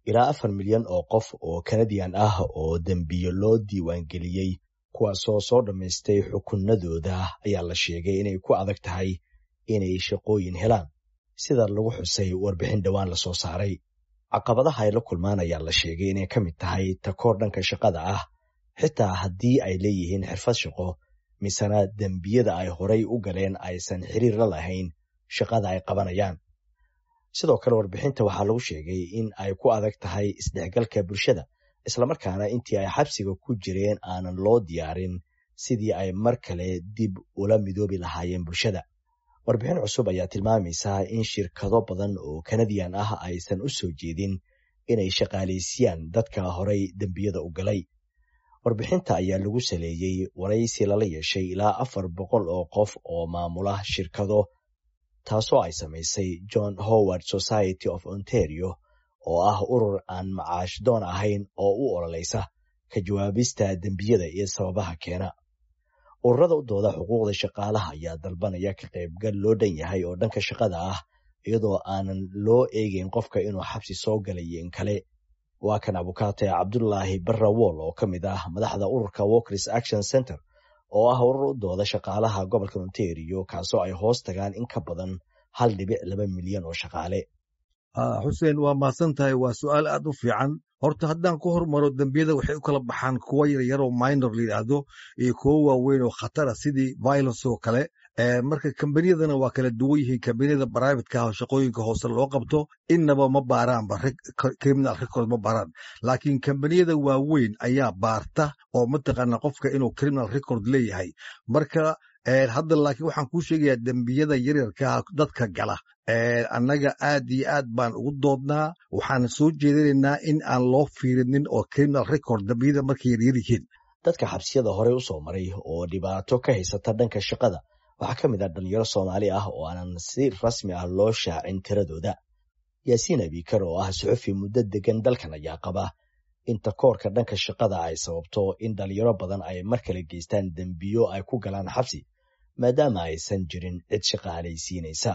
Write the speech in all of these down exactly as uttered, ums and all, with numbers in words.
ilaa afar milyan oo qof oo Canadian ah oo dambiyo loo diiwaangeliyey kuwaasoo soo dhammaystay xukunadooda ayaa la sheegay inay ku adag tahay inay shaqooyin helaan sida lagu xusay warbixin dhowaan la soo saaray. Caqabadaha ay la kulmaan ayaa la sheegay inay ka mid tahay takoor dhanka shaqada ah xitaa haddii ay leeyihiin xirfad shaqo misana dembiyada ay horay u galeen aysan xiriir la lahayn shaqada ay qabanayaan. Sidoo kale warbixinta waxaa lagu sheegay in ay ku adag tahay isdhexgalka bulshada islamarkaana intii ay xabsiga ku jireen aanan loo diyaarin sidii ay mar kale dib ula midoobi lahaayeen bulshada. Warbixin cusub ayaa tilmaamaysa in shirkado badan oo Canadian ah aysan u soo jeedin inay shaqaaleysiiyaan dadka horay dembiyada u galay. Warbixinta ayaa lagu saleeyey waraysi lala yeeshay ilaa afar boqol oo qof oo maamula shirkado taasoo ay samaysay John Howard Society of Ontario oo ah urur aan macaash doon ahayn oo u ololeysa ka jawaabista dembiyada iyo sababaha keena. Ururada u dooda xuquuqda shaqaalaha ayaa dalbanaya ka qaybgal loo dhan yahay oo dhanka shaqada ah iyadoo aanan loo eegayn qofka inuu xabsi soo galay in kale. Waa kan abukaate Cabdullaahi Barrawool oo ka mid ah madaxda ururka Workers Action Center oo ah urur u dooda shaqaalaha gobolka Ontario kaasoo ay hoos tagaan in ka badan hal dhibic laba milyan oo shaqaale. Xuseen waa mahadsan tahay, waa su'aal aad u fiican. Horta haddaan ku hormaro dembiyada waxay u kala baxaan kuwa yaryar oo minor la yidhaahdo iyo kuwo waaweyn oo khatar ah sidii violence oo kale. Marka kambaniyadana waa kala duwan yihiin. Kambaniyada privateka ah oo shaqooyinka hoose loo qabto innaba ma baaraanba criminal record ma baaraan, laakiin kambaniyada waaweyn ayaa baarta oo mataqaana qofka inuu criminal record leeyahay. Marka hadda laakiin waxaan kuu sheegayaa dembiyada yaryarka dadka gala annaga aad iyo aad baan ugu doodnaa. waxaan soo jeedinaynaa in aan loo fiirinin oo criminal record dembiyada markay yaryar yihiin. Dadka xabsiyada horey u soo maray oo dhibaato ka haysata dhanka shaqada waxaa ka mid ah dhalinyaro Soomaali ah oo aanan si rasmi ah loo shaacin tiradooda. Yaasiin Abikar oo ah suxufi muddo degan dalkan ayaa qaba in takoorka dhanka shaqada ay sababto in dhalinyaro badan ay mar kale geystaan dembiyo ay ku galaan xabsi maadaama aysan jirin cid shaqaalaysiinaysa.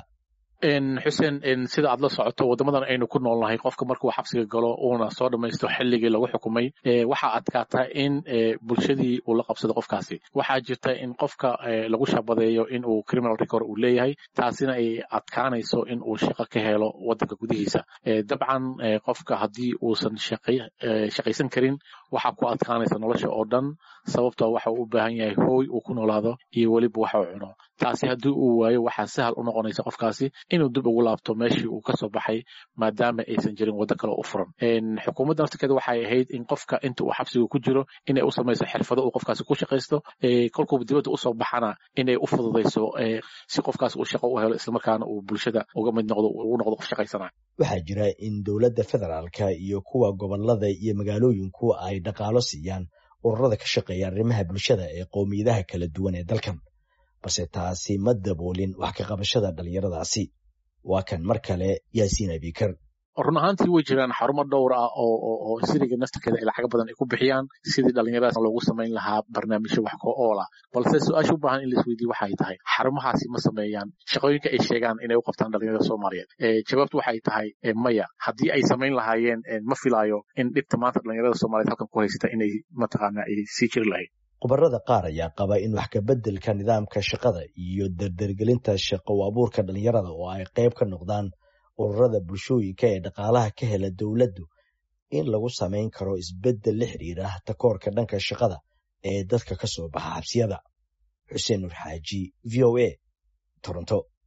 xuseen sida aad la socoto wadamadan aynu ku noolnahay qofka markuu xabsiga galo uuna soo dhamaysto xilligii lagu xukumay waxaa adkaata in bulshadii uu la qabsado qofkaasi. waxaa jirta in qofka lagu shabadeeyo in uu criminal record uu leeyahay, taasina ay adkaanayso in uu shaqo ka helo wadanka gudihiisa. dabcan qofka haddii uusan shaqaysan karin waxaa ku adkaanaysa nolosha oo dhan, sababtoo waxa uu u baahan yahay hooy uu ku noolaado iyo weliba waxa uu cuno. taasi haddii uu waayo waxaa sahal u noqonaysa qofkaasi inuu dib ugu laabto meeshii uu ka soo baxay maadaama aysan jirin waddo kale u furan. xukuumadda naftirkeeda waxay ahayd in qofka inta uu xabsiga ku jiro inay u samayso xirfado uu qofkaasi ku shaqaysto, kolkuu dibadda usoo baxana inay u fududayso si qofkaasi uu shaqo u helo islamarkaana uu bulshada uga mid noqdo ugu noqdo qof shaqaysanaya. waxaa jira in dowladda federaalka iyo kuwa gobolada iyo magaalooyinku ay dhaqaalo siiyaan ururada ka shaqeeya arrimaha bulshada ee qowmiyadaha kala duwan ee dalkan, balse taasi ma daboolin wax ka qabashada dhalinyaradaasi. waa kan mar kale Yaasiin Abikar. run ahaantii way jiraan xarumo dhowr ah oo siriga naftirkeeda ay lacag badan ay ku bixiyaan sidii dhalinyaradaas loogu samayn lahaa barnaamijyo wax ko ool ah. balse su-aasha u baahan in la isweydiiyo waxay tahay xarumahaasi ma sameeyaan shaqooyinka ay sheegaan inay u qabtaan dhalinyarada Soomaaliyeed? jawaabtu waxay tahay maya. haddii ay samayn lahaayeen ma filaayo in dhibta maanta dhalinyarada Soomaaliyeed halkan ku haysata inay mataqaana ay sii jiri lahayd. Khubarada qaar ayaa qaba in wax ka beddelka nidaamka shaqada iyo dardargelinta shaqo abuurka dhalinyarada oo ay qayb ka noqdaan ururada bulshooyinka ee dhaqaalaha ka hela dowladdu in lagu samayn karo isbeddel la xiriira takoorka dhanka shaqada ee dadka ka soo baxa xabsiyada. Xuseen Nur Xaaji, V O A, Toronto.